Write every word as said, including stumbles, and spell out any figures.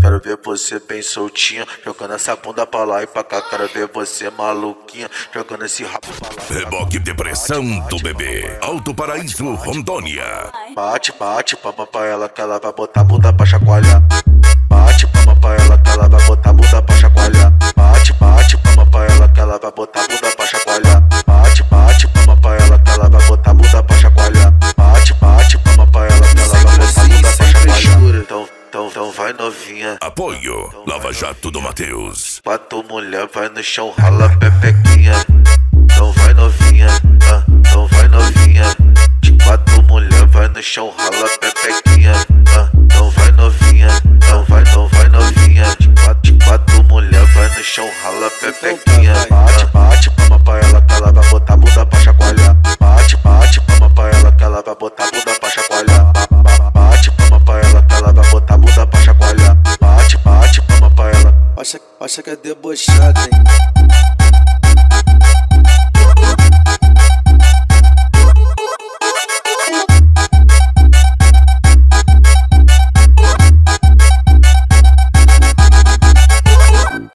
quero ver você bem soltinha, jogando essa bunda pra lá e pra cá. Quero ver você maluquinha, jogando esse rabo pra lá. Reboque Depressão do Bebê, Alto Paraíso, Rondônia. Bate, bate, palma pra ela que ela vai botar a bunda pra chacoalhar. Bate, palma pra ela que ela vai botar a bunda pra chacoalhar. Bate, bate, palma pra ela que ela vai botar a bunda pra chacoalhar. Bate, bate, palma pra ela que ela vai botar a bunda pra chacoalhar. Bate, bate, palma pra ela que ela vai botar a bunda pra chacoalhar. Então, então, então vai novinha. Apoio, Lava Jato do Matheus. Quatro mulher vai no chão, rala pepequinha. Então vai novinha, ah, então vai novinha. De quatro mulher vai no chão, rala pepequinha. Ah, então vai novinha, então vai, então vai novinha. De quatro, de quatro mulher vai no chão, rala pepequinha. Bate, bate, palma pra ela que ela vai botar a bunda pra chacoalhar. Bate, bate, palma pra ela que ela vai botar a bunda pra chacoalhar. Bate, palma pra ela que ela vai botar a bunda pra chacoalhar. Bate, bate, palma pra ela. Acha, acha que é debochada, hein?